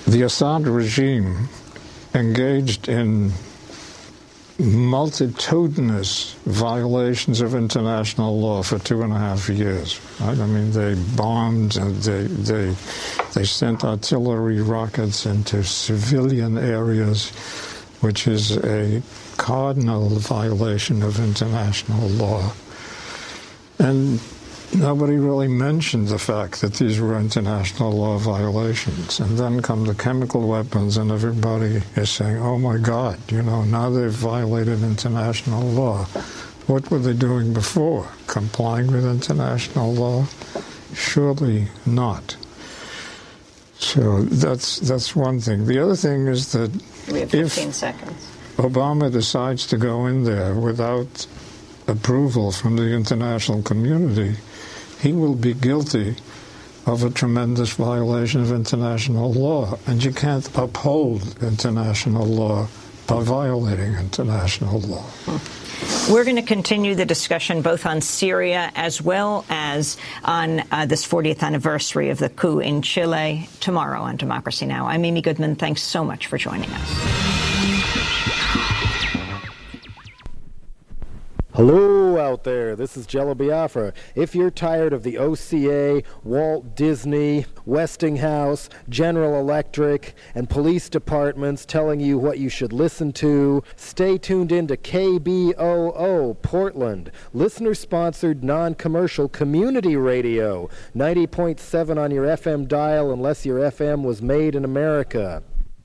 the Assad regime engaged in multitudinous violations of international law for 2.5 years. Right? I mean, they bombed and they sent artillery rockets into civilian areas, which is a cardinal violation of international law. And nobody really mentioned the fact that these were international law violations. And then come the chemical weapons, and everybody is saying, oh my God, now they've violated international law. What were they doing before? Complying with international law? Surely not. So that's one thing. The other thing is that we have 15 seconds. Obama decides to go in there without approval from the international community, he will be guilty of a tremendous violation of international law. And you can't uphold international law by violating international law. We're going to continue the discussion both on Syria as well as on this 40th anniversary of the coup in Chile tomorrow on Democracy Now! I'm Amy Goodman. Thanks so much for joining us. Hello out there, this is Jello Biafra. If you're tired of the OCA, Walt Disney, Westinghouse, General Electric, and police departments telling you what you should listen to, stay tuned in to KBOO Portland, listener-sponsored non-commercial community radio, 90.7 on your FM dial unless your FM was made in America.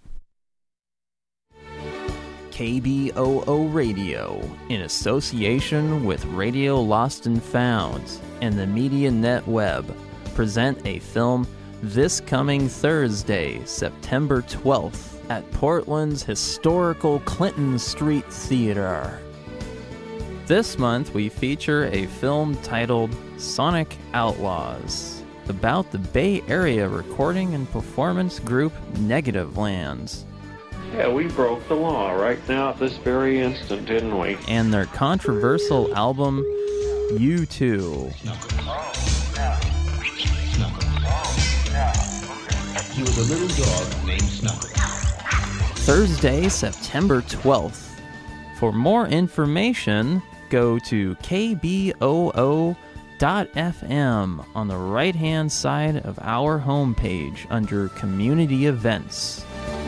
KBOO Radio, in association with Radio Lost and Found and the Media Net Web, present a film this coming Thursday, September 12th, at Portland's historical Clinton Street Theater. This month we feature a film titled Sonic Outlaws, about the Bay Area recording and performance group Negativland. Yeah, we broke the law right now at this very instant, didn't we? And their controversial album, U2. He was a little dog named Snuckle. Thursday, September 12th. For more information, go to kboo.fm on the right-hand side of our homepage under Community Events.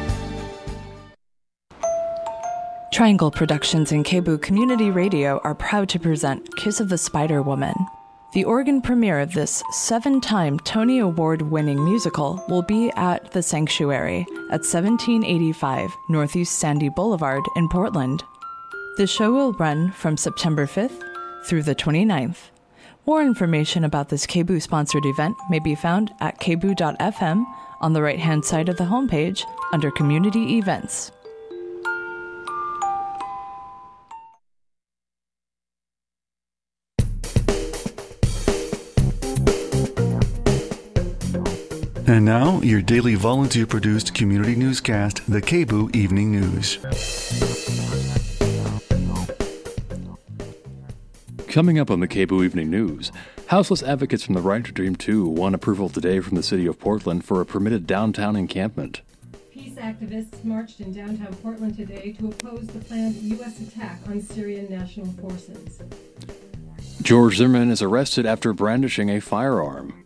Triangle Productions and KBOO Community Radio are proud to present Kiss of the Spider Woman. The Oregon premiere of this 7-time Tony Award-winning musical will be at The Sanctuary at 1785 Northeast Sandy Boulevard in Portland. The show will run from September 5th through the 29th. More information about this KBOO-sponsored event may be found at kboo.fm on the right-hand side of the homepage under Community Events. And now, your daily volunteer-produced community newscast, the KBOO Evening News. Coming up on the KBOO Evening News, houseless advocates from the Right to Dream 2 won approval today from the City of Portland for a permitted downtown encampment. Peace activists marched in downtown Portland today to oppose the planned U.S. attack on Syrian national forces. George Zimmerman is arrested after brandishing a firearm.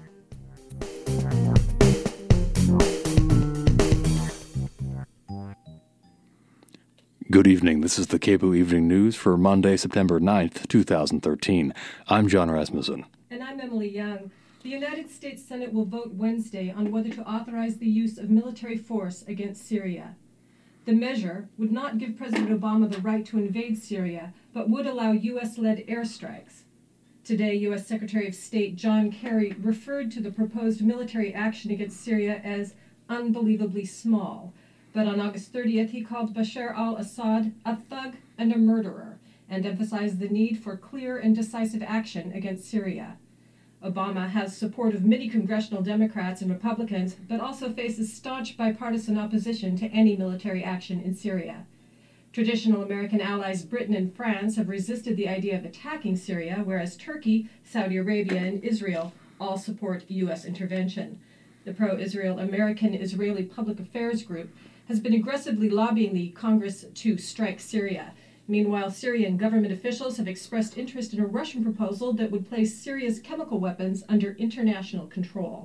Good evening. This is the KBOO Evening News for Monday, September 9th, 2013. I'm John Rasmussen. And I'm Emily Young. The United States Senate will vote Wednesday on whether to authorize the use of military force against Syria. The measure would not give President Obama the right to invade Syria, but would allow U.S.-led airstrikes. Today, U.S. Secretary of State John Kerry referred to the proposed military action against Syria as unbelievably small. But on August 30th, he called Bashar al-Assad a thug and a murderer, and emphasized the need for clear and decisive action against Syria. Obama has support of many congressional Democrats and Republicans, but also faces staunch bipartisan opposition to any military action in Syria. Traditional American allies Britain and France have resisted the idea of attacking Syria, whereas Turkey, Saudi Arabia, and Israel all support U.S. intervention. the pro-Israel American-Israeli Public Affairs Group, has been aggressively lobbying the Congress to strike Syria. Meanwhile, Syrian government officials have expressed interest in a Russian proposal that would place Syria's chemical weapons under international control.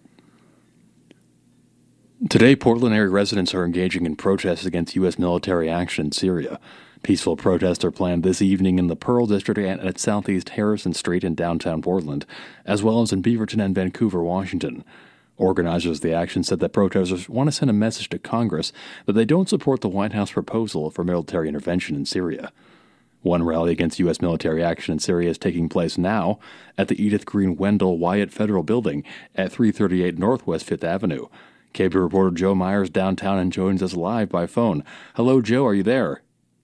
Today, Portland area residents are engaging in protests against U.S. military action in Syria. Peaceful protests are planned this evening in the Pearl District and at Southeast Harrison Street in downtown Portland, as well as in Beaverton and Vancouver, Washington. Organizers of the action said that protesters want to send a message to Congress that they don't support the White House proposal for military intervention in Syria. One rally against U.S. military action in Syria is taking place now at the Edith Green Wendell Wyatt Federal Building at 338 Northwest 5th Avenue. KBOO reporter Joe Myers downtown and joins us live by phone. Hello, Joe. Are you there?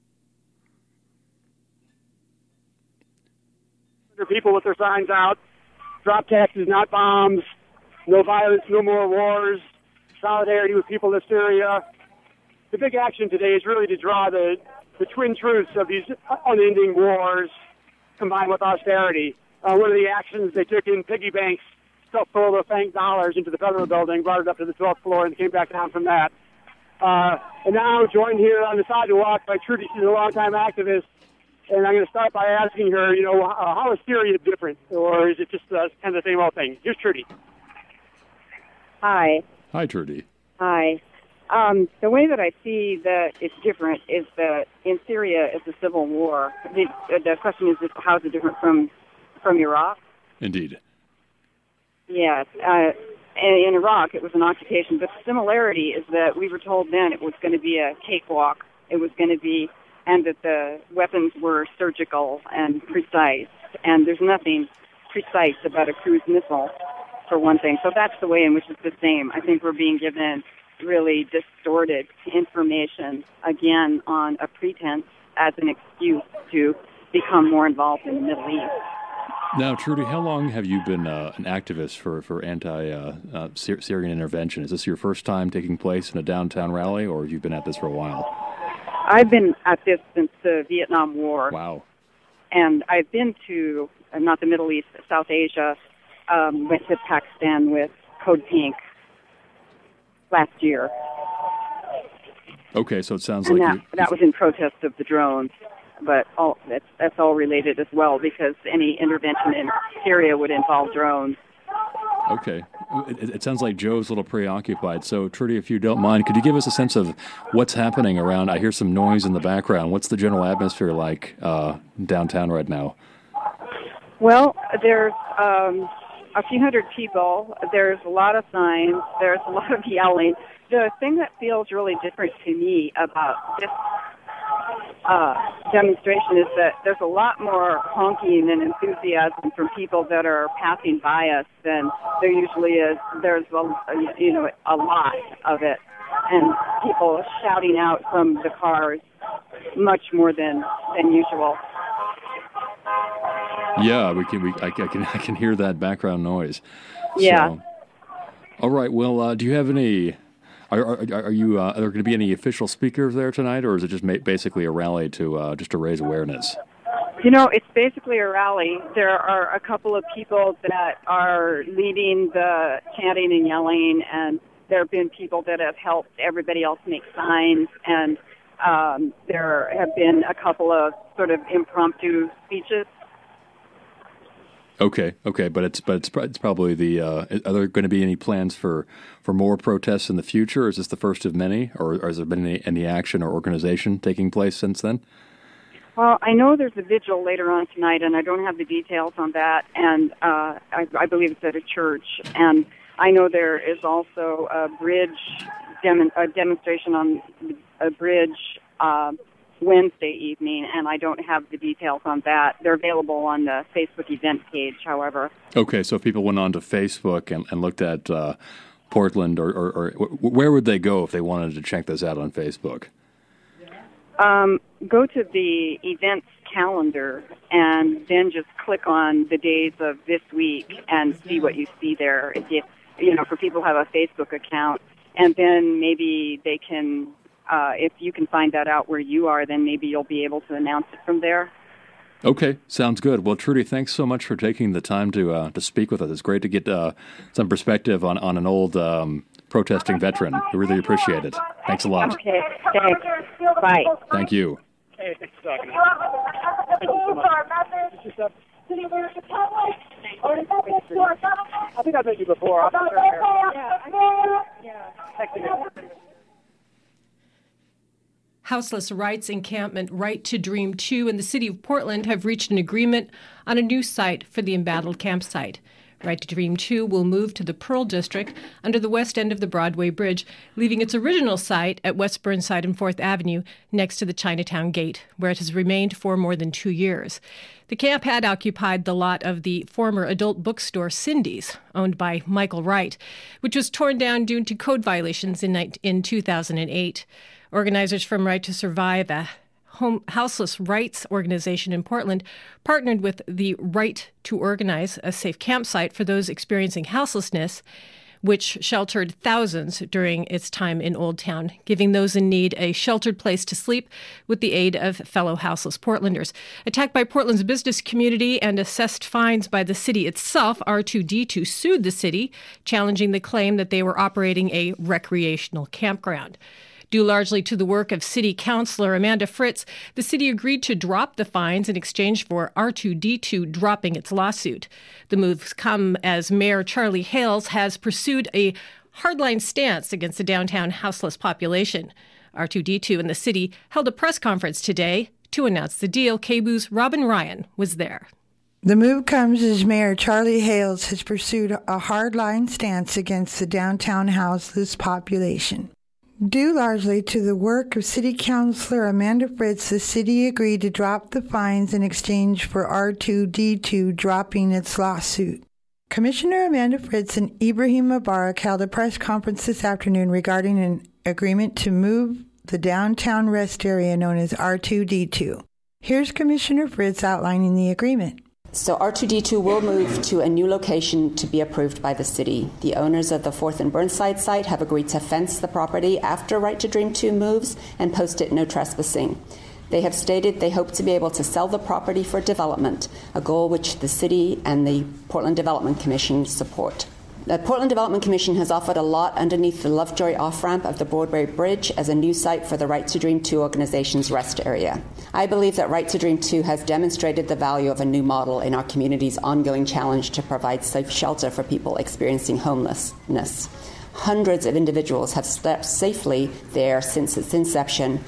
There are people with their signs out. Drop taxes, not bombs. No violence, no more wars. Solidarity with people of Syria. The big action today is really to draw the twin truths of these unending wars combined with austerity. One of the actions, they took in piggy banks, stuffed full of bank dollars into the federal building, brought it up to the 12th floor, and came back down from that. And now joined here on the sidewalk by Trudy. She's a longtime activist. And I'm going to start by asking her, how is Syria different? Or is it just kind of the same old thing? Here's Trudy. Hi. Hi, Trudy. Hi. The way that I see that it's different is that in Syria it's a civil war. The question is, how is it different from Iraq? Indeed. Yes. In Iraq it was an occupation, but the similarity is that we were told then it was going to be a cakewalk. It was going to be, and that the weapons were surgical and precise, and there's nothing precise about a cruise missile, for one thing. So that's the way in which it's the same. I think we're being given really distorted information, again, on a pretense as an excuse to become more involved in the Middle East. Now, Trudy, how long have you been an activist for anti-Syrian intervention? Is this your first time taking place in a downtown rally, or have you been at this for a while? I've been at this since the Vietnam War. Wow. And I've been to, not the Middle East, South Asia, went to Pakistan with Code Pink last year. Okay, so it sounds and like that was in protest of the drones, but that's all related as well, because any intervention in Syria would involve drones. Okay. It sounds like Joe's a little preoccupied. So, Trudy, if you don't mind, could you give us a sense of what's happening around? I hear some noise in the background. What's the general atmosphere like downtown right now? Well, there's a few hundred people. There's a lot of signs. There's a lot of yelling. The thing that feels really different to me about this demonstration is that there's a lot more honking and enthusiasm from people that are passing by us than there usually is. There's a lot of it, and people shouting out from the cars much more than usual. Yeah, I can hear that background noise. Yeah. So, all right. Well, do you have any? Are there going to be any official speakers there tonight, or is it just basically a rally to raise awareness? It's basically a rally. There are a couple of people that are leading the chanting and yelling, and there have been people that have helped everybody else make signs, and there have been a couple of sort of impromptu speeches. Okay, but it's probably the. Are there going to be any plans for more protests in the future? Or is this the first of many, or has there been any action or organization taking place since then? Well, I know there's a vigil later on tonight, and I don't have the details on that. And I believe it's at a church, and I know there is also a demonstration on a bridge Wednesday evening, and I don't have the details on that. They're available on the Facebook event page, however. Okay, so if people went on to Facebook and looked at Portland, or where would they go if they wanted to check this out on Facebook? Go to the events calendar and then just click on the days of this week and see what you see there. If for people who have a Facebook account, and then maybe they can, if you can find that out where you are, then maybe you'll be able to announce it from there. Okay, sounds good. Well, Trudy, thanks so much for taking the time to speak with us. It's great to get some perspective on an old protesting veteran. We really appreciate it. Thanks a lot. Okay, thanks. Bye. Thank you. Hey, thanks for talking. Thank you so much. I think I've met you before. Houseless Rights Encampment Right to Dream 2 and the City of Portland have reached an agreement on a new site for the embattled campsite. Right to Dream 2 will move to the Pearl District under the west end of the Broadway Bridge, leaving its original site at West Burnside and 4th Avenue next to the Chinatown Gate, where it has remained for more than 2 years. The camp had occupied the lot of the former adult bookstore Cindy's, owned by Michael Wright, which was torn down due to code violations in 2008. Organizers from Right to Survive, a houseless rights organization in Portland, partnered with the Right to Organize, a safe campsite for those experiencing houselessness, which sheltered thousands during its time in Old Town, giving those in need a sheltered place to sleep with the aid of fellow houseless Portlanders. Attacked by Portland's business community and assessed fines by the city itself, R2D2 sued the city, challenging the claim that they were operating a recreational campground. Due largely to the work of City Councilor Amanda Fritz, the city agreed to drop the fines in exchange for R2D2 dropping its lawsuit. The moves come as Mayor Charlie Hales has pursued a hardline stance against the downtown houseless population. R2D2 and the city held a press conference today to announce the deal. KBOO's Robin Ryan was there. The move comes as Mayor Charlie Hales has pursued a hardline stance against the downtown houseless population. Due largely to the work of City Councilor Amanda Fritz, the city agreed to drop the fines in exchange for R2D2 dropping its lawsuit. Commissioner Amanda Fritz and Ibrahim Mubarak held a press conference this afternoon regarding an agreement to move the downtown rest area known as R2D2. Here's Commissioner Fritz outlining the agreement. So R2D2 will move to a new location to be approved by the city. The owners of the 4th and Burnside site have agreed to fence the property after Right to Dream 2 moves and post it no trespassing. They have stated they hope to be able to sell the property for development, a goal which the city and the Portland Development Commission support. The Portland Development Commission has offered a lot underneath the Lovejoy off-ramp of the Broadway Bridge as a new site for the Right to Dream 2 organization's rest area. I believe that Right to Dream 2 has demonstrated the value of a new model in our community's ongoing challenge to provide safe shelter for people experiencing homelessness. Hundreds of individuals have slept safely there since its inception.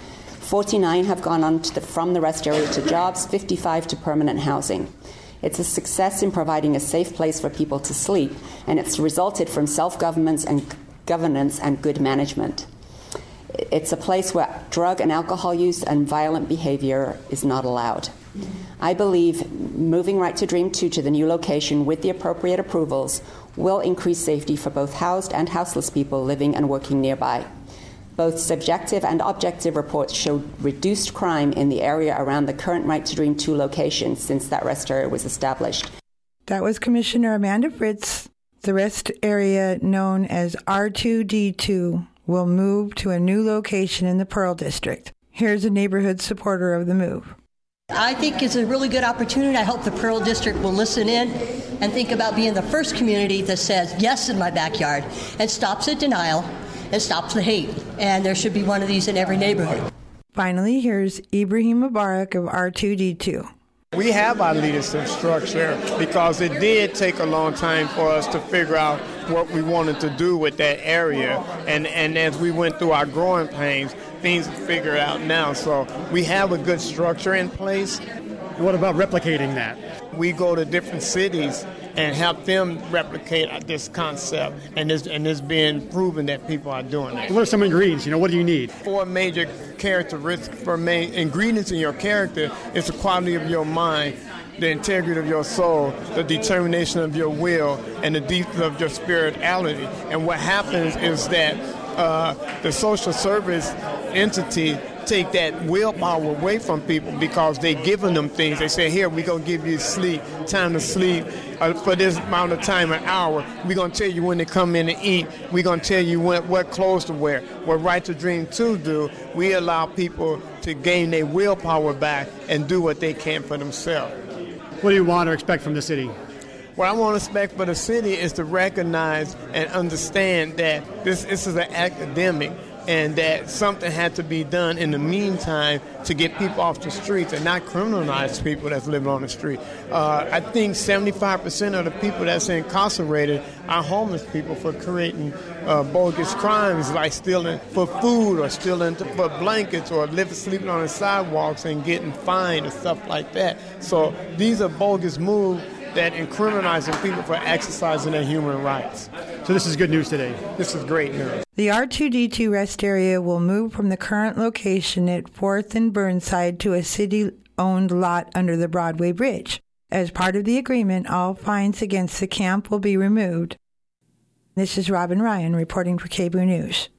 49 have gone on from the rest area to jobs, 55 to permanent housing. It's a success in providing a safe place for people to sleep, and it's resulted from self-governance and governance and good management. It's a place where drug and alcohol use and violent behavior is not allowed. I believe moving Right to Dream 2 to the new location with the appropriate approvals will increase safety for both housed and houseless people living and working nearby. Both subjective and objective reports showed reduced crime in the area around the current Right to Dream 2 location since that rest area was established. That was Commissioner Amanda Fritz. The rest area known as R2D2 will move to a new location in the Pearl District. Here's a neighborhood supporter of the move. I think it's a really good opportunity. I hope the Pearl District will listen in and think about being the first community that says yes in my backyard and stops at denial and stops the hate. And there should be one of these in every neighborhood. Finally, here's Ibrahim Mubarak of R2D2. We have our leadership structure because it did take a long time for us to figure out what we wanted to do with that area. And as we went through our growing pains, things are figured out now. So we have a good structure in place. What about replicating that? We go to different cities and help them replicate this concept, and it's been proven that people are doing it. What are some ingredients? What do you need? 4 major characteristics for main ingredients in your character is the quality of your mind, the integrity of your soul, the determination of your will, and the depth of your spirituality. And what happens is that the social service entity take that willpower away from people because they're giving them things. They say, here, we're going to give you time to sleep for this amount of time, an hour. We're going to tell you when to come in and eat. We're going to tell you what clothes to wear. What Right to Dream 2 do, we allow people to gain their willpower back and do what they can for themselves. What do you want or expect from the city? What I want to expect for the city is to recognize and understand that this is an epidemic and that something had to be done in the meantime to get people off the streets and not criminalize people that's living on the street. I think 75% of the people that's incarcerated are homeless people for creating bogus crimes like stealing for food or stealing for blankets or sleeping on the sidewalks and getting fined and stuff like that. So these are bogus moves that incriminating people for exercising their human rights. So this is good news today. This is great news. The R2-D2 rest area will move from the current location at 4th and Burnside to a city-owned lot under the Broadway Bridge. As part of the agreement, all fines against the camp will be removed. This is Robin Ryan reporting for KBOO News.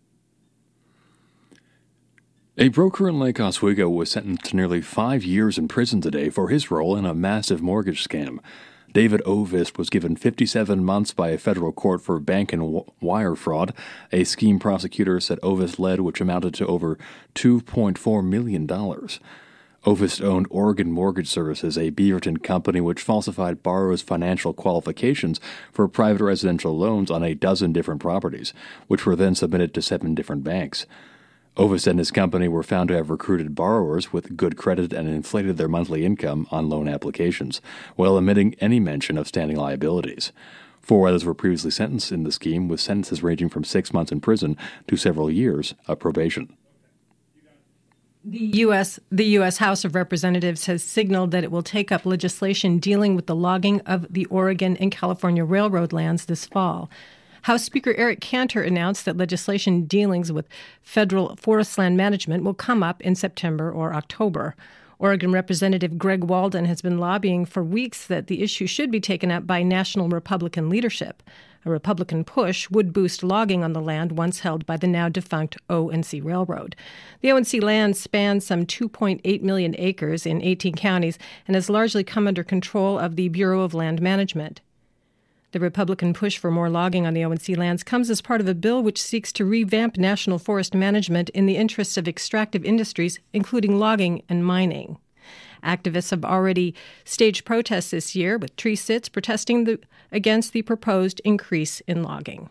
A broker in Lake Oswego was sentenced to nearly 5 years in prison today for his role in a massive mortgage scam. David Ovist was given 57 months by a federal court for bank and wire fraud, a scheme prosecutors said Ovist led, which amounted to over $2.4 million. Ovist owned Oregon Mortgage Services, a Beaverton company which falsified borrowers' financial qualifications for private residential loans on a dozen different properties, which were then submitted to 7 different banks. Ovist and his company were found to have recruited borrowers with good credit and inflated their monthly income on loan applications, while omitting any mention of standing liabilities. 4 others were previously sentenced in the scheme, with sentences ranging from 6 months in prison to several years of probation. The U.S. House of Representatives has signaled that it will take up legislation dealing with the logging of the Oregon and California railroad lands this fall. House Speaker Eric Cantor announced that legislation dealing with federal forest land management will come up in September or October. Oregon Representative Greg Walden has been lobbying for weeks that the issue should be taken up by national Republican leadership. A Republican push would boost logging on the land once held by the now-defunct O&C Railroad. The O&C land spans some 2.8 million acres in 18 counties and has largely come under control of the Bureau of Land Management. The Republican push for more logging on the O&C lands comes as part of a bill which seeks to revamp national forest management in the interests of extractive industries, including logging and mining. Activists have already staged protests this year, with tree sits protesting against the proposed increase in logging.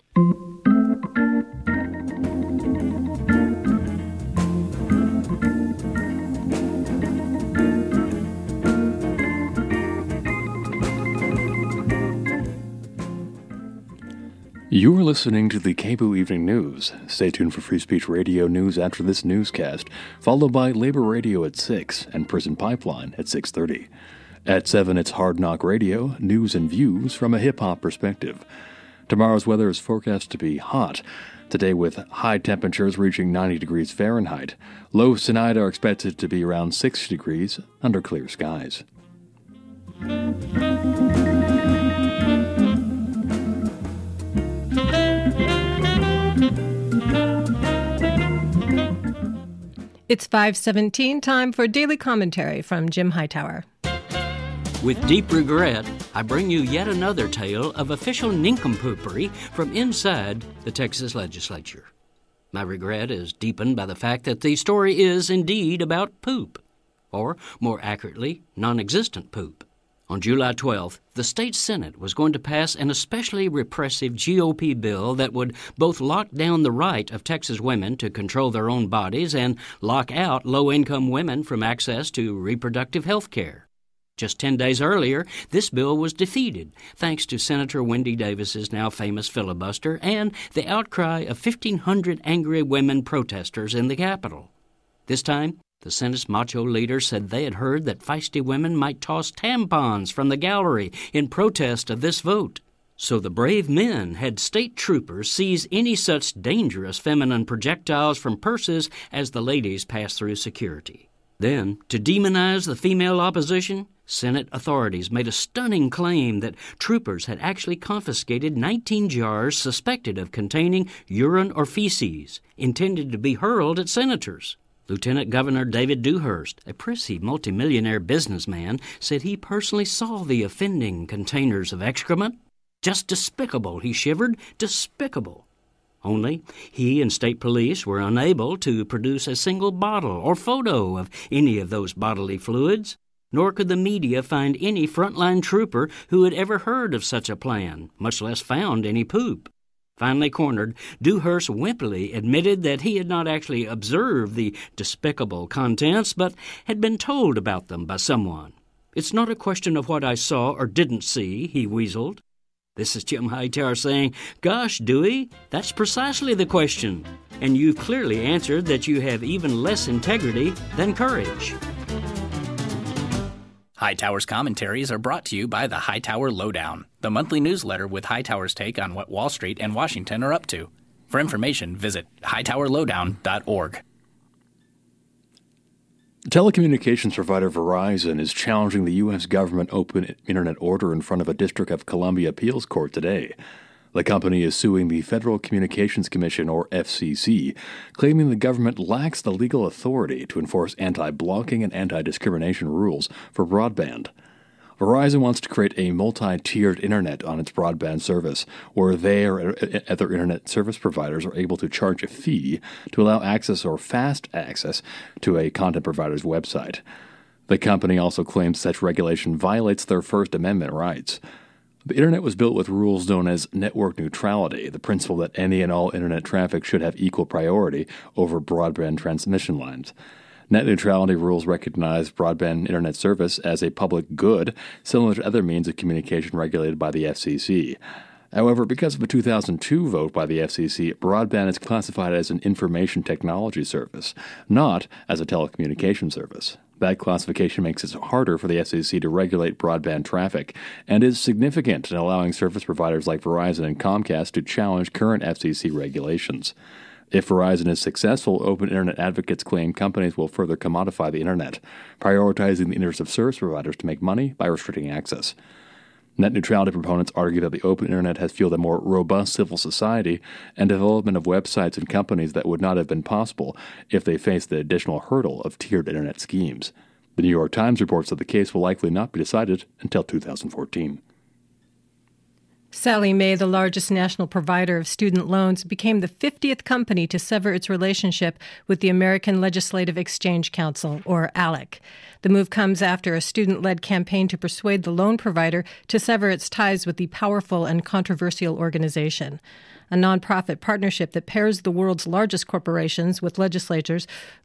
You are listening to the KBOO Evening News. Stay tuned for Free Speech Radio news after this newscast, followed by Labor Radio at 6 and Prison Pipeline at 6:30. At 7, it's Hard Knock Radio, news and views from a hip-hop perspective. Tomorrow's weather is forecast to be hot, today with high temperatures reaching 90 degrees Fahrenheit. Lows tonight are expected to be around 60 degrees under clear skies. It's 5:17, time for Daily Commentary from Jim Hightower. With deep regret, I bring you yet another tale of official nincompoopery from inside the Texas legislature. My regret is deepened by the fact that the story is indeed about poop, or more accurately, non-existent poop. On July 12th, the state Senate was going to pass an especially repressive GOP bill that would both lock down the right of Texas women to control their own bodies and lock out low-income women from access to reproductive health care. Just 10 days earlier, this bill was defeated, thanks to Senator Wendy Davis's now famous filibuster and the outcry of 1,500 angry women protesters in the Capitol. This time, the Senate's macho leader said they had heard that feisty women might toss tampons from the gallery in protest of this vote. So the brave men had state troopers seize any such dangerous feminine projectiles from purses as the ladies passed through security. Then, to demonize the female opposition, Senate authorities made a stunning claim that troopers had actually confiscated 19 jars suspected of containing urine or feces, intended to be hurled at senators. Lieutenant Governor David Dewhurst, a prissy multimillionaire businessman, said he personally saw the offending containers of excrement. Just despicable, he shivered, despicable. Only he and state police were unable to produce a single bottle or photo of any of those bodily fluids, nor could the media find any frontline trooper who had ever heard of such a plan, much less found any poop. Finally cornered, Dewhurst wimpily admitted that he had not actually observed the despicable contents, but had been told about them by someone. "It's not a question of what I saw or didn't see," he weaseled. This is Jim Hightower saying, "Gosh, Dewey, that's precisely the question. And you've clearly answered that you have even less integrity than courage." Hightower's commentaries are brought to you by the Hightower Lowdown, the monthly newsletter with Hightower's take on what Wall Street and Washington are up to. For information, visit hightowerlowdown.org. Telecommunications provider Verizon is challenging the U.S. government open internet order in front of a District of Columbia appeals court today. The company is suing the Federal Communications Commission, or FCC, claiming the government lacks the legal authority to enforce anti-blocking and anti-discrimination rules for broadband. Verizon wants to create a multi-tiered internet on its broadband service, where they or other internet service providers are able to charge a fee to allow access or fast access to a content provider's website. The company also claims such regulation violates their First Amendment rights. The Internet was built with rules known as network neutrality, the principle that any and all Internet traffic should have equal priority over broadband transmission lines. Net neutrality rules recognize broadband Internet service as a public good, similar to other means of communication regulated by the FCC. However, because of a 2002 vote by the FCC, broadband is classified as an information technology service, not as a telecommunication service. That classification makes it harder for the FCC to regulate broadband traffic and is significant in allowing service providers like Verizon and Comcast to challenge current FCC regulations. If Verizon is successful, open internet advocates claim companies will further commodify the internet, prioritizing the interests of service providers to make money by restricting access. Net neutrality proponents argue that the open internet has fueled a more robust civil society and development of websites and companies that would not have been possible if they faced the additional hurdle of tiered internet schemes. The New York Times reports that the case will likely not be decided until 2014. Sallie Mae, the largest national provider of student loans, became the 50th company to sever its relationship with the American Legislative Exchange Council, or ALEC. The move comes after a student-led campaign to persuade the loan provider to sever its ties with the powerful and controversial organization, a nonprofit partnership that pairs the world's largest corporations with legislators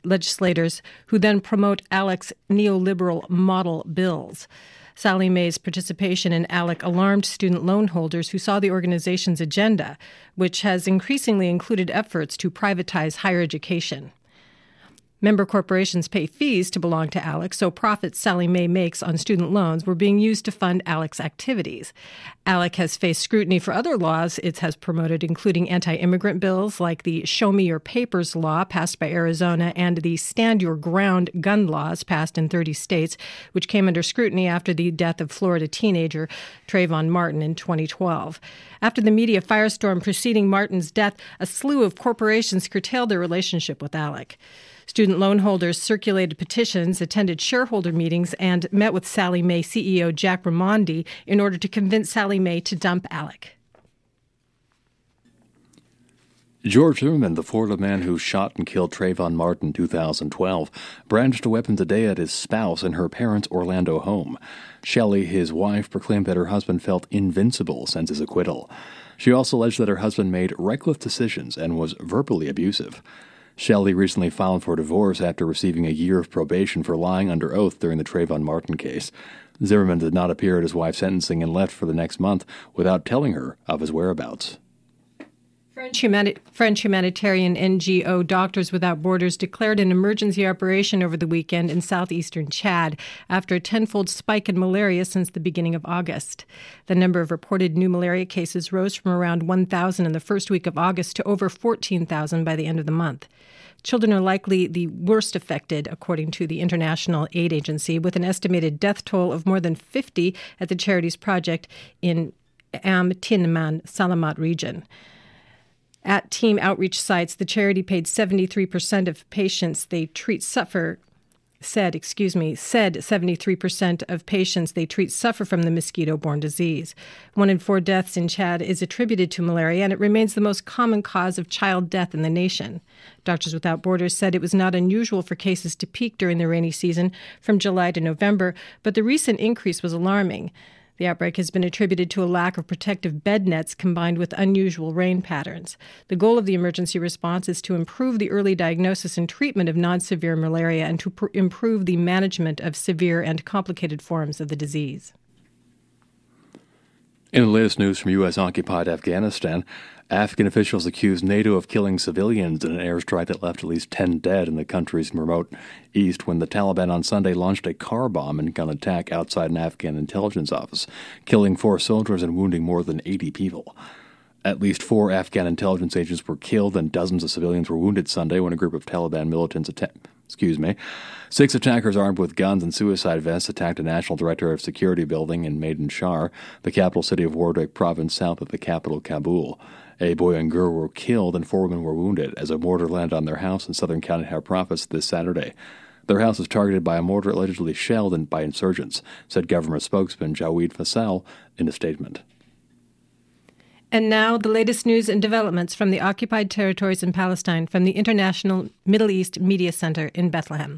who then promote ALEC's neoliberal model bills. Sallie Mae's participation in ALEC alarmed student loan holders who saw the organization's agenda, which has increasingly included efforts to privatize higher education. Member corporations pay fees to belong to ALEC, so profits Sallie Mae makes on student loans were being used to fund ALEC's activities. ALEC has faced scrutiny for other laws it has promoted, including anti-immigrant bills like the Show Me Your Papers law passed by Arizona and the Stand Your Ground gun laws passed in 30 states, which came under scrutiny after the death of Florida teenager Trayvon Martin in 2012. After the media firestorm preceding Martin's death, a slew of corporations curtailed their relationship with ALEC. Student loan holders circulated petitions, attended shareholder meetings, and met with Sallie Mae CEO Jack Remondi in order to convince Sallie Mae to dump ALEC. George Zimmerman, the Florida man who shot and killed Trayvon Martin in 2012, brandished a weapon today at his spouse in her parents' Orlando home. Shelley, his wife, proclaimed that her husband felt invincible since his acquittal. She also alleged that her husband made reckless decisions and was verbally abusive. Shelley recently filed for divorce after receiving a year of probation for lying under oath during the Trayvon Martin case. Zimmerman did not appear at his wife's sentencing and left for the next month without telling her of his whereabouts. French humanitarian NGO Doctors Without Borders declared an emergency operation over the weekend in southeastern Chad after a tenfold spike in malaria since the beginning of August. The number of reported new malaria cases rose from around 1,000 in the first week of August to over 14,000 by the end of the month. Children are likely the worst affected, according to the International Aid Agency, with an estimated death toll of more than 50 at the charity's project in Am Tinman Salamat region. At team outreach sites, the charity paid 73% of patients they treat said 73% of patients they treat suffer from the mosquito-borne disease. 1 in 4 deaths in Chad is attributed to malaria, and it remains the most common cause of child death in the nation. Doctors Without Borders said it was not unusual for cases to peak during the rainy season from July to November, but the recent increase was alarming. The outbreak has been attributed to a lack of protective bed nets combined with unusual rain patterns. The goal of the emergency response is to improve the early diagnosis and treatment of non-severe malaria and to improve the management of severe and complicated forms of the disease. In the latest news from U.S.-occupied Afghanistan, Afghan officials accuse NATO of killing civilians in an airstrike that left at least 10 dead in the country's remote east when the Taliban on Sunday launched a car bomb and gun attack outside an Afghan intelligence office, killing 4 soldiers and wounding more than 80 people. At least 4 Afghan intelligence agents were killed and dozens of civilians were wounded Sunday when a group of Taliban militants attacked. 6 attackers armed with guns and suicide vests attacked a National Directorate of Security building in Maidan Shar, the capital city of Wardak province south of the capital, Kabul. A boy and girl were killed and 4 women were wounded as a mortar landed on their house in southern Kandahar province this Saturday. Their house was targeted by a mortar allegedly shelled and by insurgents, said government spokesman Jawed Faisal in a statement. And now, the latest news and developments from the occupied territories in Palestine from the International Middle East Media Center in Bethlehem.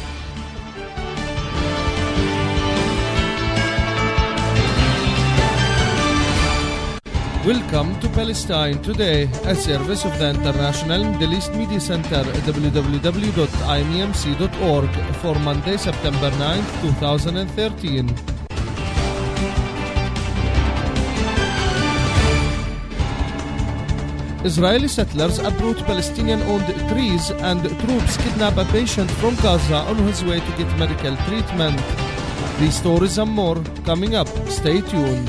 Welcome to Palestine Today, a service of the International Middle East Media Center, www.imemc.org, for Monday, September 9, 2013. Israeli settlers uproot Palestinian-owned trees and troops kidnap a patient from Gaza on his way to get medical treatment. These stories and more coming up. Stay tuned.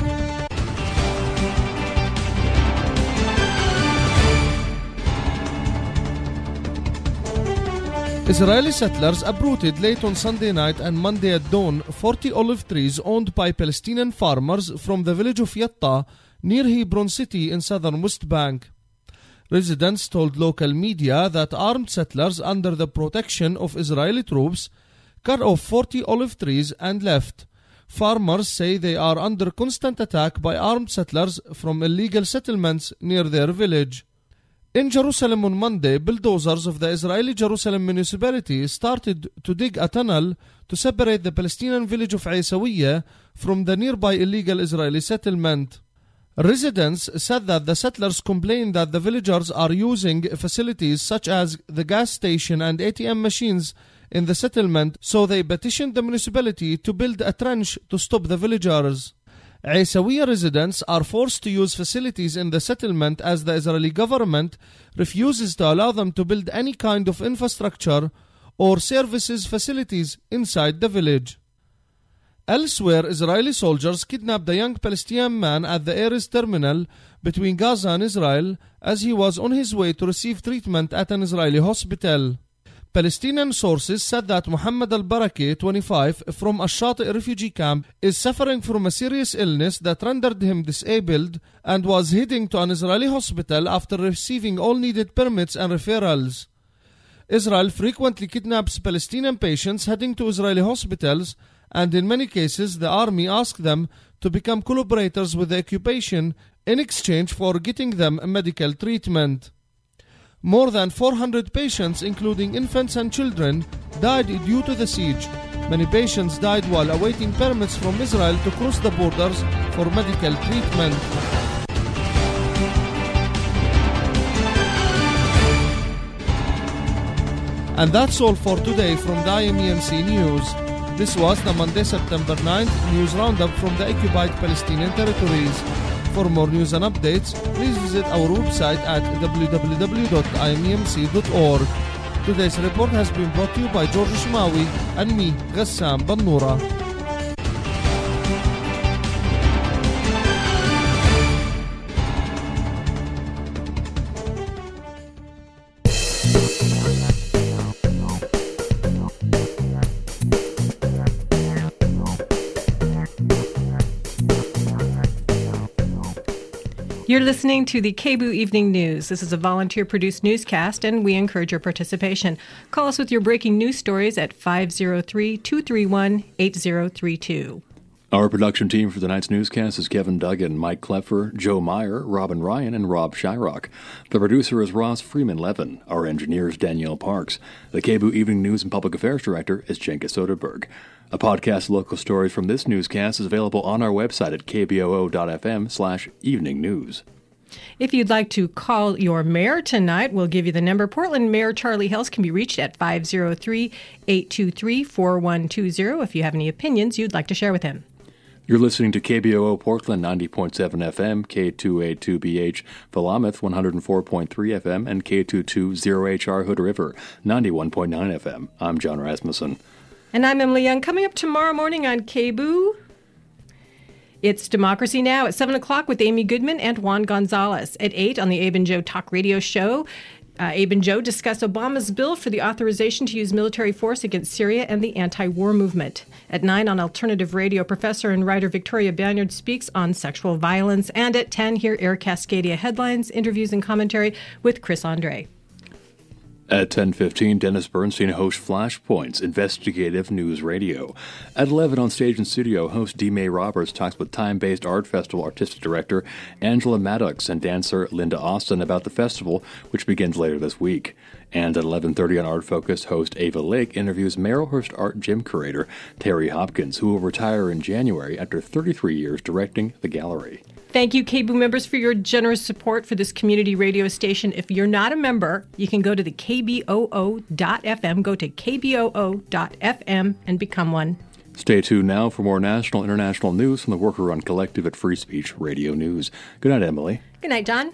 Israeli settlers uprooted late on Sunday night and Monday at dawn 40 olive trees owned by Palestinian farmers from the village of Yatta near Hebron City in southern West Bank. Residents told local media that armed settlers under the protection of Israeli troops cut off 40 olive trees and left. Farmers say they are under constant attack by armed settlers from illegal settlements near their village. In Jerusalem on Monday, bulldozers of the Israeli Jerusalem municipality started to dig a tunnel to separate the Palestinian village of Aysawiyah from the nearby illegal Israeli settlement. Residents said that the settlers complained that the villagers are using facilities such as the gas station and ATM machines in the settlement, so they petitioned the municipality to build a trench to stop the villagers. Aysawiyah residents are forced to use facilities in the settlement as the Israeli government refuses to allow them to build any kind of infrastructure or services facilities inside the village. Elsewhere, Israeli soldiers kidnapped a young Palestinian man at the Erez terminal between Gaza and Israel as he was on his way to receive treatment at an Israeli hospital. Palestinian sources said that Muhammad al-Baraki, 25, from Ash-Shati refugee camp, is suffering from a serious illness that rendered him disabled and was heading to an Israeli hospital after receiving all needed permits and referrals. Israel frequently kidnaps Palestinian patients heading to Israeli hospitals, and in many cases the army asks them to become collaborators with the occupation in exchange for getting them medical treatment. More than 400 patients, including infants and children, died due to the siege. Many patients died while awaiting permits from Israel to cross the borders for medical treatment. And that's all for today from the IMEMC News. This was the Monday, September 9th news roundup from the occupied Palestinian territories. For more news and updates, please visit our website at www.imemc.org. Today's report has been brought to you by George Shmawi and me, Ghassam Bannoura. You're listening to the KBOO Evening News. This is a volunteer-produced newscast, and we encourage your participation. Call us with your breaking news stories at 503-231-8032. Our production team for tonight's newscast is Kevin Duggan, Mike Kleffer, Joe Meyer, Robin Ryan, and Rob Shyrock. The producer is Ross Freeman-Levin. Our engineer is Danielle Parks. The KBOO Evening News and Public Affairs Director is Jenka Soderberg. A podcast of local stories from this newscast is available on our website at kboo.fm/evening news. If you'd like to call your mayor tonight, we'll give you the number. Portland Mayor Charlie Hales can be reached at 503-823-4120 if you have any opinions you'd like to share with him. You're listening to KBOO Portland 90.7 FM, K282BH Philomath 104.3 FM, and K220HR Hood River 91.9 FM. I'm John Rasmussen. And I'm Emily Young. Coming up tomorrow morning on KBOO, it's Democracy Now! At 7 o'clock with Amy Goodman and Juan Gonzalez. At 8 on the Abe and Joe Talk Radio Show, Abe and Joe discuss Obama's bill for the authorization to use military force against Syria and the anti-war movement. At 9 on Alternative Radio, professor and writer Victoria Banyard speaks on sexual violence. And at 10, hear Air Cascadia headlines, interviews, and commentary with Chris Andre. At 10:15, Dennis Bernstein hosts Flashpoints, investigative news radio. At 11 on Stage and Studio, host D. May Roberts talks with Time-Based Art Festival artistic director Angela Maddox and dancer Linda Austin about the festival, which begins later this week. And at 11:30 on Art Focus, host Ava Lake interviews Merrillhurst Art Gym curator Terry Hopkins, who will retire in January after 33 years directing the gallery. Thank you, KBOO members, for your generous support for this community radio station. If you're not a member, you can go to the kboo.fm, go to kboo.fm and become one. Stay tuned now for more national and international news from the Worker-Run Collective at Free Speech Radio News. Good night, Emily. Good night, John.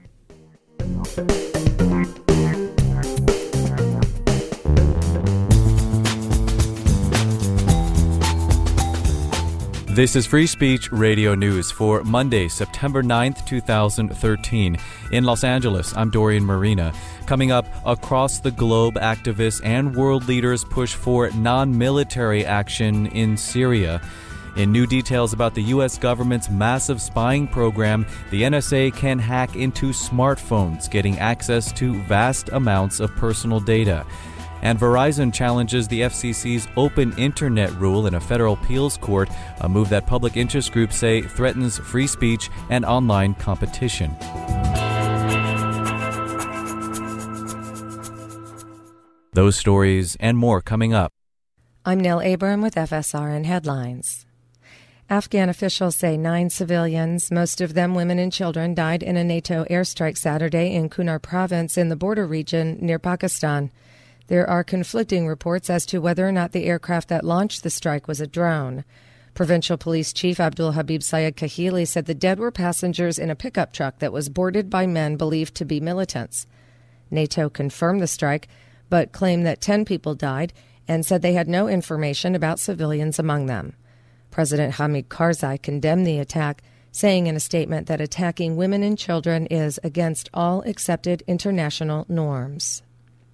This is Free Speech Radio News for Monday, September 9th, 2013. In Los Angeles, I'm Dorian Marina. Coming up, across the globe, activists and world leaders push for non-military action in Syria. In new details about the U.S. government's massive spying program, the NSA can hack into smartphones, getting access to vast amounts of personal data. And Verizon challenges the FCC's open internet rule in a federal appeals court, a move that public interest groups say threatens free speech and online competition. Those stories and more coming up. I'm Nell Abram with FSRN Headlines. Afghan officials say 9 civilians, most of them women and children, died in a NATO airstrike Saturday in Kunar province in the border region near Pakistan. There are conflicting reports as to whether or not the aircraft that launched the strike was a drone. Provincial Police Chief Abdul Habib Syed Kahili said the dead were passengers in a pickup truck that was boarded by men believed to be militants. NATO confirmed the strike, but claimed that 10 people died and said they had no information about civilians among them. President Hamid Karzai condemned the attack, saying in a statement that attacking women and children is against all accepted international norms.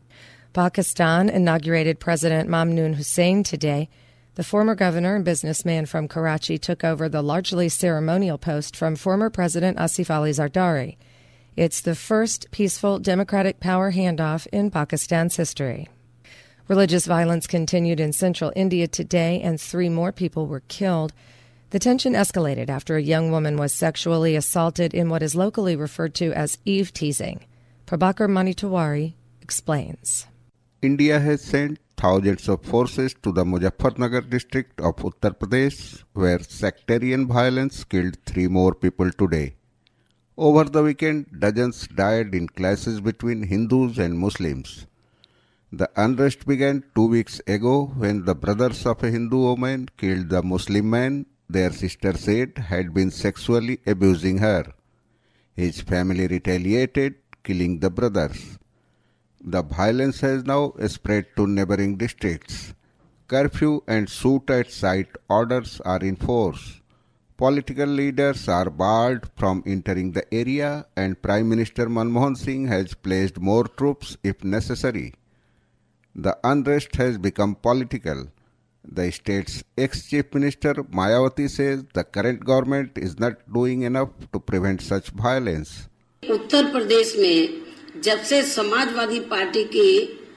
Pakistan inaugurated President Mamnoon Hussain today. The former governor and businessman from Karachi took over the largely ceremonial post from former President Asif Ali Zardari. It's the first peaceful democratic power handoff in Pakistan's history. Religious violence continued in central India today, and 3 more people were killed. The tension escalated after a young woman was sexually assaulted in what is locally referred to as Eve teasing. Prabhakar Manitawari explains. India has sent thousands of forces to the Muzaffarnagar district of Uttar Pradesh, where sectarian violence killed 3 more people today. Over the weekend, dozens died in clashes between Hindus and Muslims. The unrest began 2 weeks ago when the brothers of a Hindu woman killed the Muslim man their sister said had been sexually abusing her. His family retaliated, killing the brothers. The violence has now spread to neighboring districts. Curfew and shoot-at-sight orders are in force. Political leaders are barred from entering the area, and Prime Minister Manmohan Singh has placed more troops if necessary. The unrest has become political. The state's ex-chief minister Mayawati says the current government is not doing enough to prevent such violence. Uttar Pradesh में जब से Samajwadi party की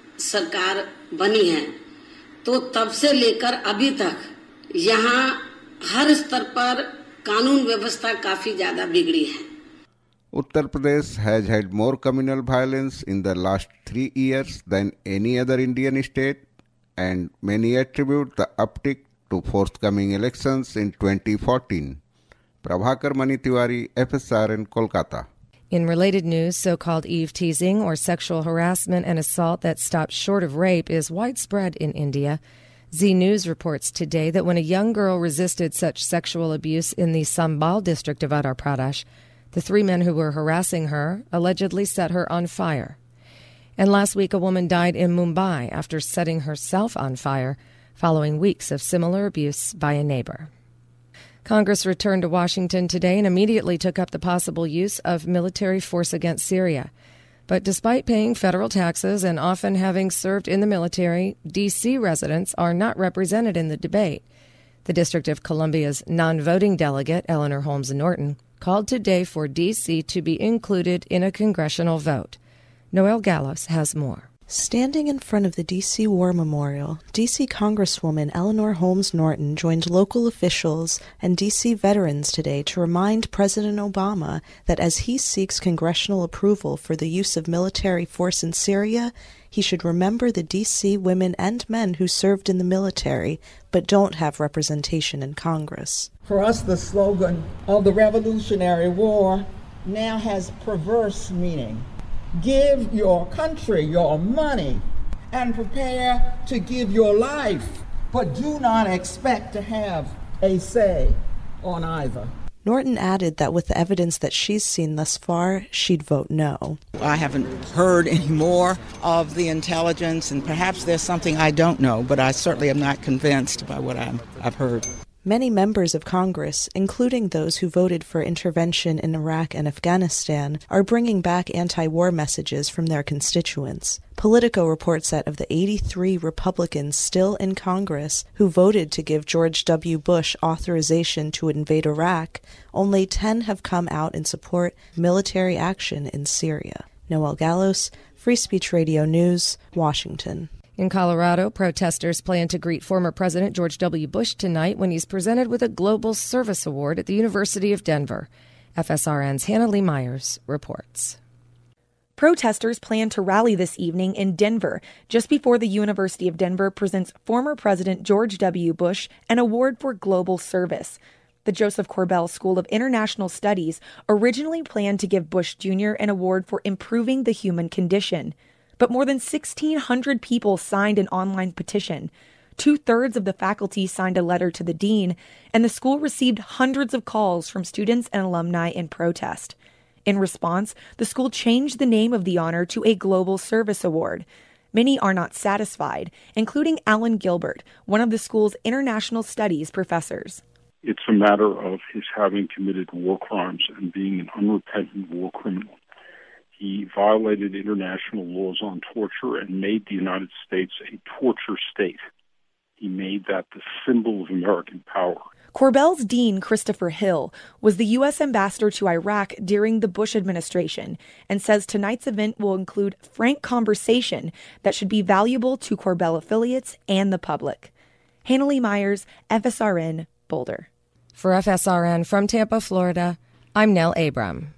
सरकार बनी है तो तब से लेकर अभी तक यहाँ हर स्तर पर कानून व्यवस्था काफी ज्यादा बिगड़ी है. Uttar Pradesh has had more communal violence in the last 3 years than any other Indian state, and many attribute the uptick to forthcoming elections in 2014. Prabhakar Mani Tiwari, FSRN, Kolkata. In related news, so-called eve-teasing or sexual harassment and assault that stops short of rape is widespread in India. Zee News reports today that when a young girl resisted such sexual abuse in the Sambal district of Uttar Pradesh, the 3 men who were harassing her allegedly set her on fire. And last week, a woman died in Mumbai after setting herself on fire following weeks of similar abuse by a neighbor. Congress returned to Washington today and immediately took up the possible use of military force against Syria. But despite paying federal taxes and often having served in the military, D.C. residents are not represented in the debate. The District of Columbia's non-voting delegate, Eleanor Holmes Norton, called today for D.C. to be included in a congressional vote. Noel Gallos has more. Standing in front of the D.C. War Memorial, D.C. Congresswoman Eleanor Holmes Norton joined local officials and D.C. veterans today to remind President Obama that as he seeks congressional approval for the use of military force in Syria, he should remember the D.C. women and men who served in the military but don't have representation in Congress. For us, the slogan of the Revolutionary War now has perverse meaning. Give your country your money and prepare to give your life, but do not expect to have a say on either. Norton added that with the evidence that she's seen thus far, she'd vote no. I haven't heard any more of the intelligence, and perhaps there's something I don't know, but I certainly am not convinced by what I've heard. Many members of Congress, including those who voted for intervention in Iraq and Afghanistan, are bringing back anti-war messages from their constituents. Politico reports that of the 83 Republicans still in Congress who voted to give George W. Bush authorization to invade Iraq, only 10 have come out in support of military action in Syria. Noel Gallos, Free Speech Radio News, Washington. In Colorado, protesters plan to greet former President George W. Bush tonight when he's presented with a Global Service Award at the University of Denver. FSRN's Hannah Lee Myers reports. Protesters plan to rally this evening in Denver, just before the University of Denver presents former President George W. Bush an award for global service. The Joseph Corbell School of International Studies originally planned to give Bush Jr. an award for improving the human condition. But more than 1,600 people signed an online petition. 2/3 of the faculty signed a letter to the dean, and the school received hundreds of calls from students and alumni in protest. In response, the school changed the name of the honor to a Global Service Award. Many are not satisfied, including Alan Gilbert, one of the school's international studies professors. It's a matter of his having committed war crimes and being an unrepentant war criminal. He violated international laws on torture and made the United States a torture state. He made that the symbol of American power. Corbell's dean, Christopher Hill, was the U.S. ambassador to Iraq during the Bush administration and says tonight's event will include frank conversation that should be valuable to Corbell affiliates and the public. Hannah Lee Myers, FSRN, Boulder. For FSRN from Tampa, Florida, I'm Nell Abram.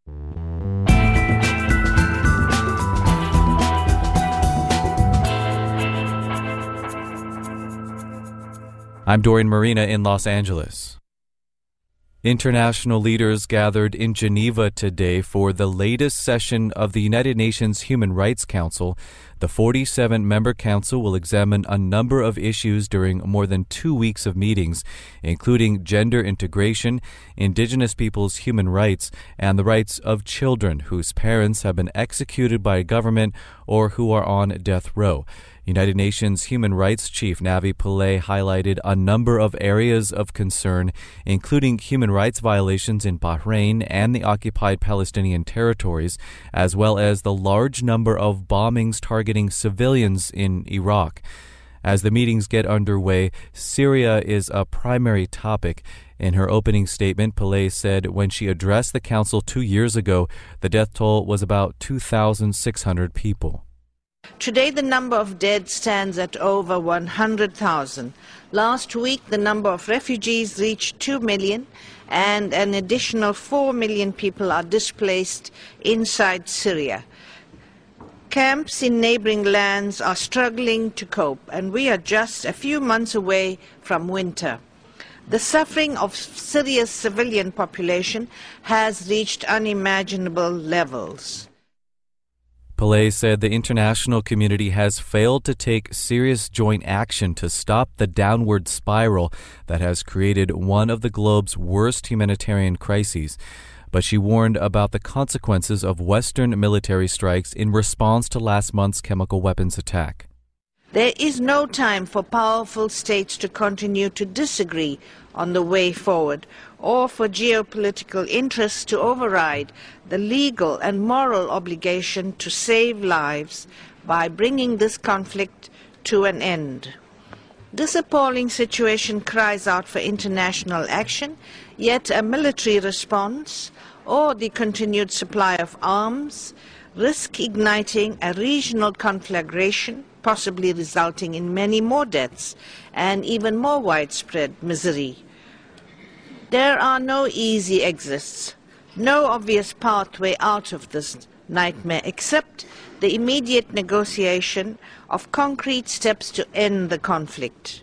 I'm Dorian Marina in Los Angeles. International leaders gathered in Geneva today for the latest session of the United Nations Human Rights Council. The 47-member council will examine a number of issues during more than 2 weeks of meetings, including gender integration, indigenous peoples' human rights, and the rights of children whose parents have been executed by a government or who are on death row. United Nations Human Rights Chief Navi Pillay highlighted a number of areas of concern, including human rights violations in Bahrain and the occupied Palestinian territories, as well as the large number of bombings targeting civilians in Iraq. As the meetings get underway, Syria is a primary topic. In her opening statement, Pillay said when she addressed the council 2 years ago, the death toll was about 2,600 people. Today, the number of dead stands at over 100,000. Last week, the number of refugees reached 2 million, and an additional 4 million people are displaced inside Syria. Camps in neighboring lands are struggling to cope, and we are just a few months away from winter. The suffering of Syria's civilian population has reached unimaginable levels. Pillay said the international community has failed to take serious joint action to stop the downward spiral that has created one of the globe's worst humanitarian crises. But she warned about the consequences of Western military strikes in response to last month's chemical weapons attack. There is no time for powerful states to continue to disagree on the way forward, or for geopolitical interests to override the legal and moral obligation to save lives by bringing this conflict to an end. This appalling situation cries out for international action, yet a military response or the continued supply of arms risk igniting a regional conflagration, possibly resulting in many more deaths and even more widespread misery. There are no easy exits, no obvious pathway out of this nightmare except the immediate negotiation of concrete steps to end the conflict.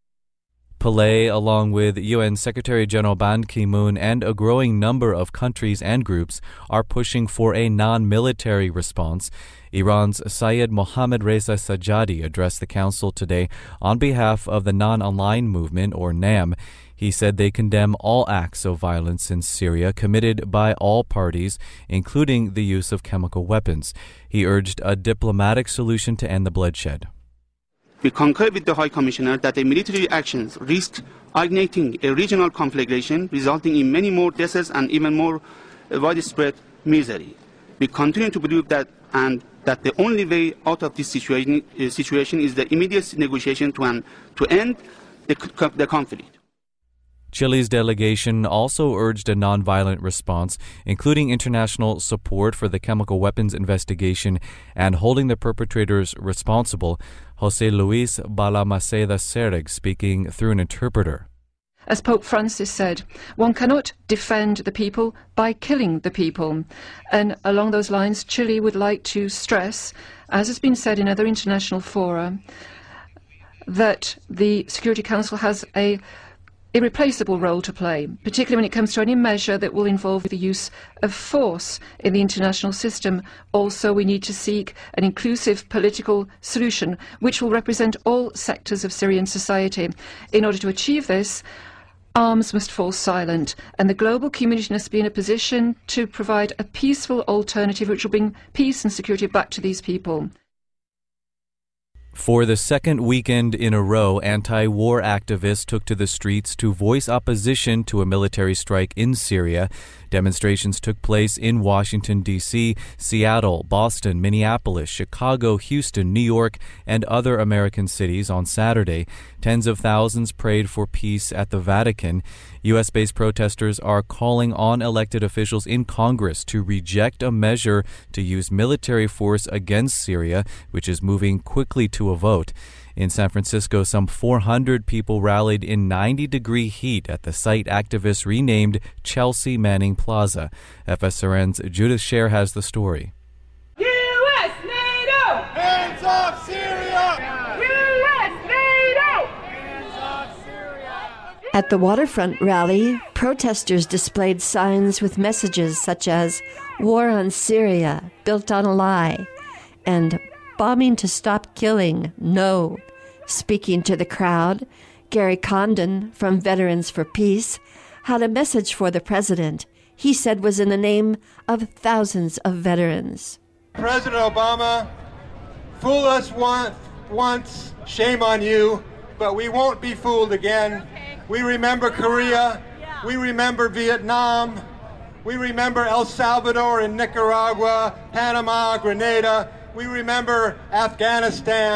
Pillay, along with UN Secretary-General Ban Ki-moon and a growing number of countries and groups, are pushing for a non-military response. Iran's Syed Mohammad Reza Sajjadi addressed the council today on behalf of the Non-Aligned Movement, or NAM. He said they condemn all acts of violence in Syria committed by all parties, including the use of chemical weapons. He urged a diplomatic solution to end the bloodshed. We concur with the High Commissioner that the military actions risk igniting a regional conflagration, resulting in many more deaths and even more widespread misery. We continue to believe that the only way out of this situation is the immediate negotiation to end the conflict. Chile's delegation also urged a nonviolent response, including international support for the chemical weapons investigation and holding the perpetrators responsible. José Luis Balmaceda Sereg speaking through an interpreter. As Pope Francis said, one cannot defend the people by killing the people. And along those lines, Chile would like to stress, as has been said in other international fora, that the Security Council has a irreplaceable role to play, particularly when it comes to any measure that will involve the use of force in the international system. Also, we need to seek an inclusive political solution which will represent all sectors of Syrian society. In order to achieve this, arms must fall silent, and the global community must be in a position to provide a peaceful alternative which will bring peace and security back to these people. For the second weekend in a row, anti-war activists took to the streets to voice opposition to a military strike in Syria. Demonstrations took place in Washington, D.C., Seattle, Boston, Minneapolis, Chicago, Houston, New York, and other American cities on Saturday. Tens of thousands prayed for peace at the Vatican. U.S.-based protesters are calling on elected officials in Congress to reject a measure to use military force against Syria, which is moving quickly to a vote. In San Francisco, some 400 people rallied in 90-degree heat at the site activists renamed Chelsea Manning Plaza. FSRN's Judith Scher has the story. U.S. NATO! Hands off Syria! U.S. NATO! Hands off Syria! At the waterfront rally, protesters displayed signs with messages such as "War on Syria, built on a lie," and "Bombing to stop killing, no." Speaking to the crowd, Gary Condon from Veterans for Peace had a message for the president he said was in the name of thousands of veterans. President Obama, fool us once, shame on you, but we won't be fooled again. We remember Korea, we remember Vietnam, we remember El Salvador and Nicaragua, Panama, Grenada. We remember Afghanistan.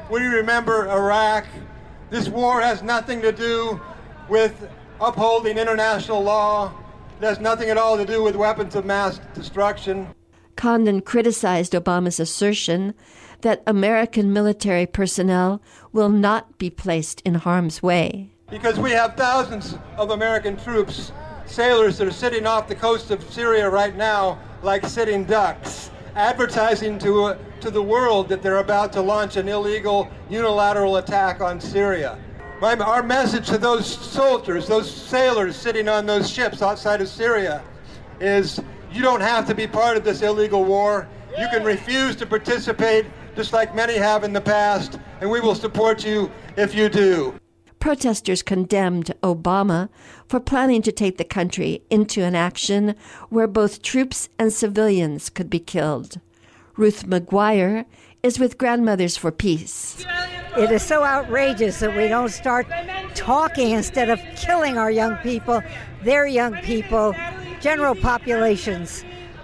We remember Iraq. This war has nothing to do with upholding international law. It has nothing at all to do with weapons of mass destruction. Condon criticized Obama's assertion that American military personnel will not be placed in harm's way. Because we have thousands of American troops, sailors that are sitting off the coast of Syria right now like sitting ducks, advertising to the world that they're about to launch an illegal unilateral attack on Syria. Our message to those soldiers, those sailors sitting on those ships outside of Syria is you don't have to be part of this illegal war. You can refuse to participate just like many have in the past, and we will support you if you do. Protesters condemned Obama for planning to take the country into an action where both troops and civilians could be killed. Ruth McGuire is with Grandmothers for Peace. It is so outrageous that we don't start talking instead of killing our young people, their young people, general populations.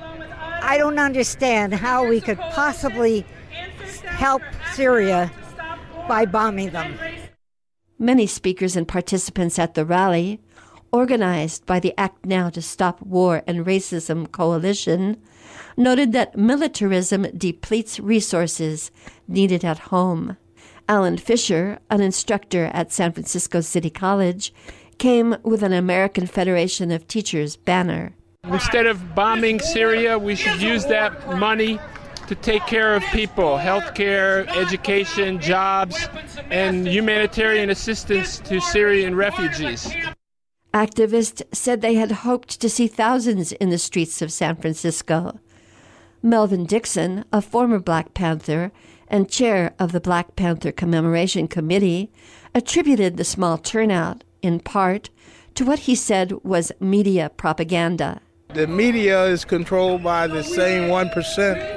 I don't understand how we could possibly help Syria by bombing them. Many speakers and participants at the rally, organized by the Act Now to Stop War and Racism Coalition, noted that militarism depletes resources needed at home. Alan Fisher, an instructor at San Francisco City College, came with an American Federation of Teachers banner. Instead of bombing Syria, we should use that money to take care of people, health care, education, jobs, and humanitarian assistance to Syrian refugees. Activists said they had hoped to see thousands in the streets of San Francisco. Melvin Dixon, a former Black Panther and chair of the Black Panther Commemoration Committee, attributed the small turnout, in part, to what he said was media propaganda. The media is controlled by the same 1%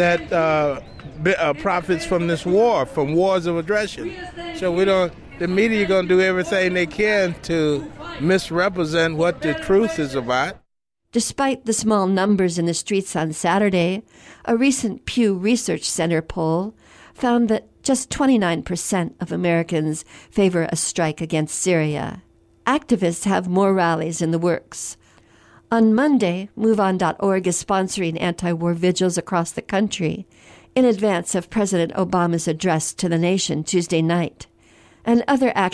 that profits from this war, from wars of aggression. So the media going to do everything they can to misrepresent what the truth is about. Despite the small numbers in the streets on Saturday, a recent Pew Research Center poll found that just 29% of Americans favor a strike against Syria. Activists have more rallies in the works. On Monday, MoveOn.org is sponsoring anti-war vigils across the country in advance of President Obama's address to the nation Tuesday night. And other